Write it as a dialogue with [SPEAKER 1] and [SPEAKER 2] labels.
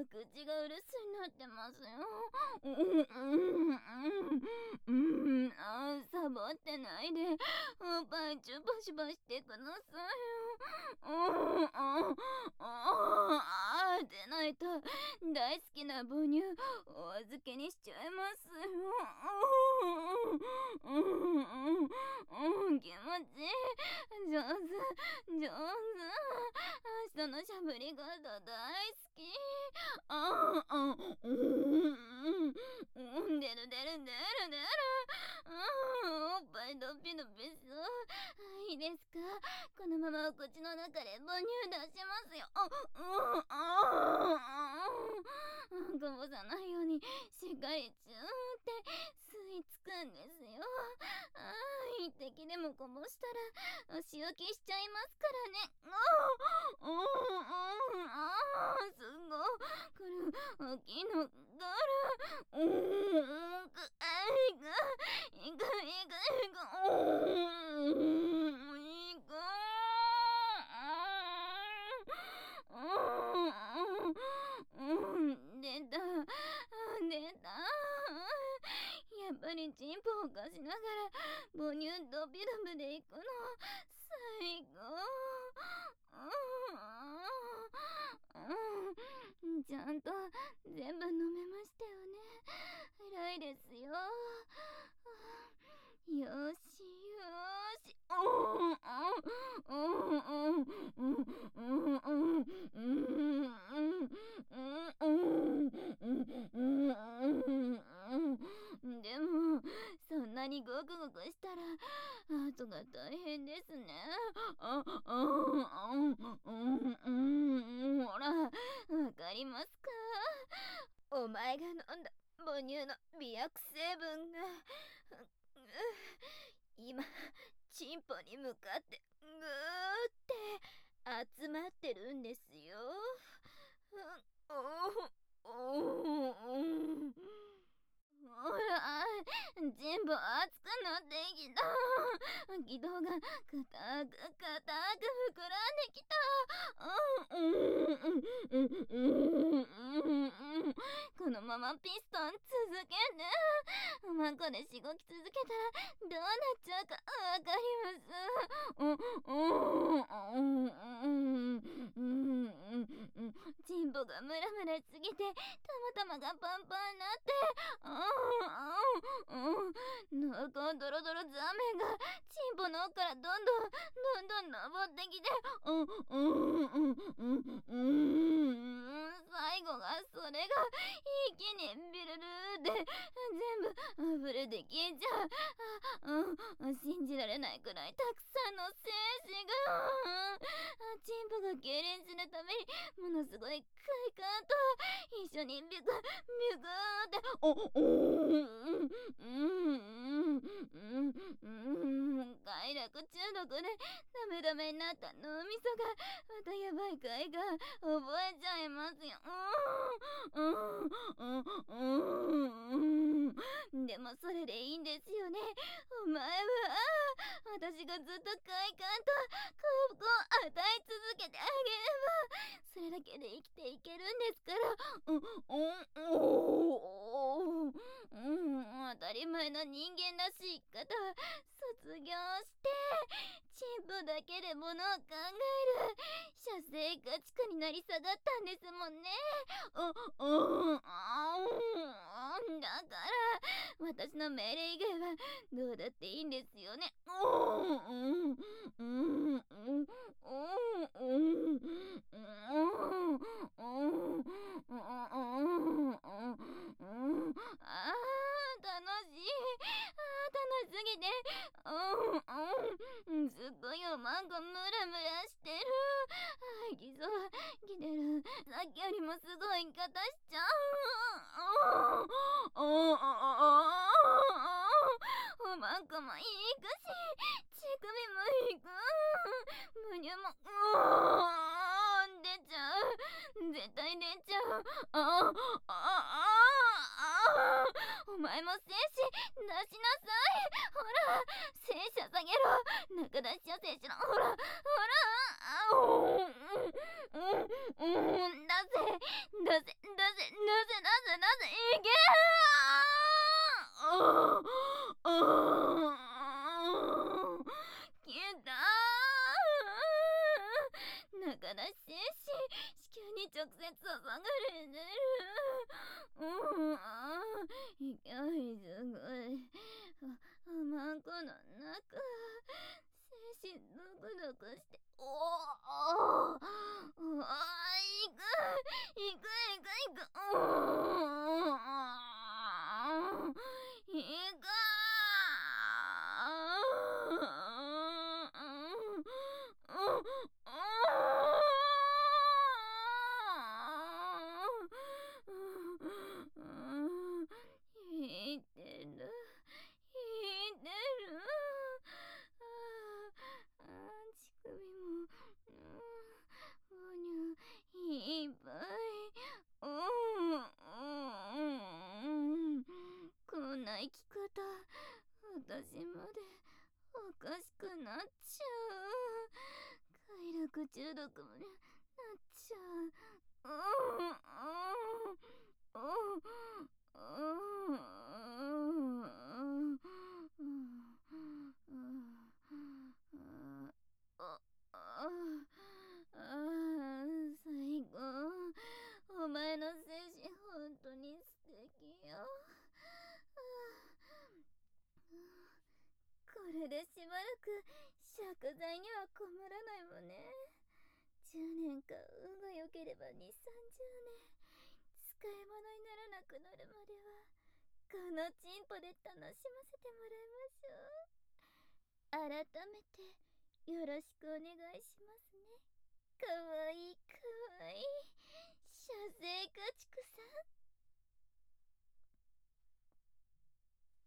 [SPEAKER 1] 口がうるさいなってますよ。サボってないで、おっぱいチュパシュパしてくださいよ。でないと大好きな母乳お預けにしちゃいますよ。気持ちいい。上手上手。そのしゃぶり方大好き。出る出る出る出る。おっぱいドピドピそう。いいですか？このままお口の中で母乳出しますよ。こぼさないようにしっかりチューって吸い付くんですよ。一滴でもこぼしたらお仕置きしちゃいますからね。すごい。これ大きいのがある。いく。出た。やっぱりチンポをかしながら母乳ドビドビでいくの最高。ちゃんと全部飲めましたよね。偉いですよ。よし。でもそんなにゴクゴクしたら後が大変ですね。ほらわかりますか？お前が飲んだ母乳の美薬成分が今チンポに向かってぐーって集まってるんですよ。ほら全部熱くなってきた。気道が硬く膨らんできた。このままピストン続けてこれしごき続けたらどうなっちゃうかわかります。チンポがムラムラしすぎてたまがパンパンになって濃厚ドロドロザメがチンポの奥からどんどん登ってきて最後がそれが一気にビルルーで全部溢れて消えちゃう。信じられないくらいたくさんの精子がチンポが痙攣するためにものすごい快感と一緒にビュクビュクって快楽中毒でダメになった脳みそがまたやばい快感覚えちゃいますよ。でもそれでいいんですよね。お前は私がずっと快感と幸福を与え続けてあげればそれだけで生きていけるんですから。当たり前の人間らしい生き方は卒業してチンポだけでものを考える射精価値観になり下がったんですもんね。だから私の命令以外はどうだっていいんですよね。楽しい。楽しすぎてすっごいおまんこムラムラしてる。来そう来てる。さっきよりもすごい言い方しちゃう。おまんこもいくし乳首もいく。母乳も出ちゃう。絶対出ちゃう。お前も精子出しなさい。ほら精子捧げろ。中出し射精しろ。ほらいけ消えた中出し精子子宮に直接注がれてる。勢いすごい。マンコの中精子ドクドクして、おお行く行く行く行く、行く引いてる引いてる。乳首もおにゅいっぱい。こんな生き方私までおかしくなっちゃう。快楽中毒もなっちゃう。最高。お前の精神本当に素敵よ。これでしばらく借財には困らないもんね。10年か運が良ければ2、30年使い物にならなくなるまではこのチンポで楽しませてもらいましょう。改めてよろしくお願いしますね。かわいいかわいい射精カチ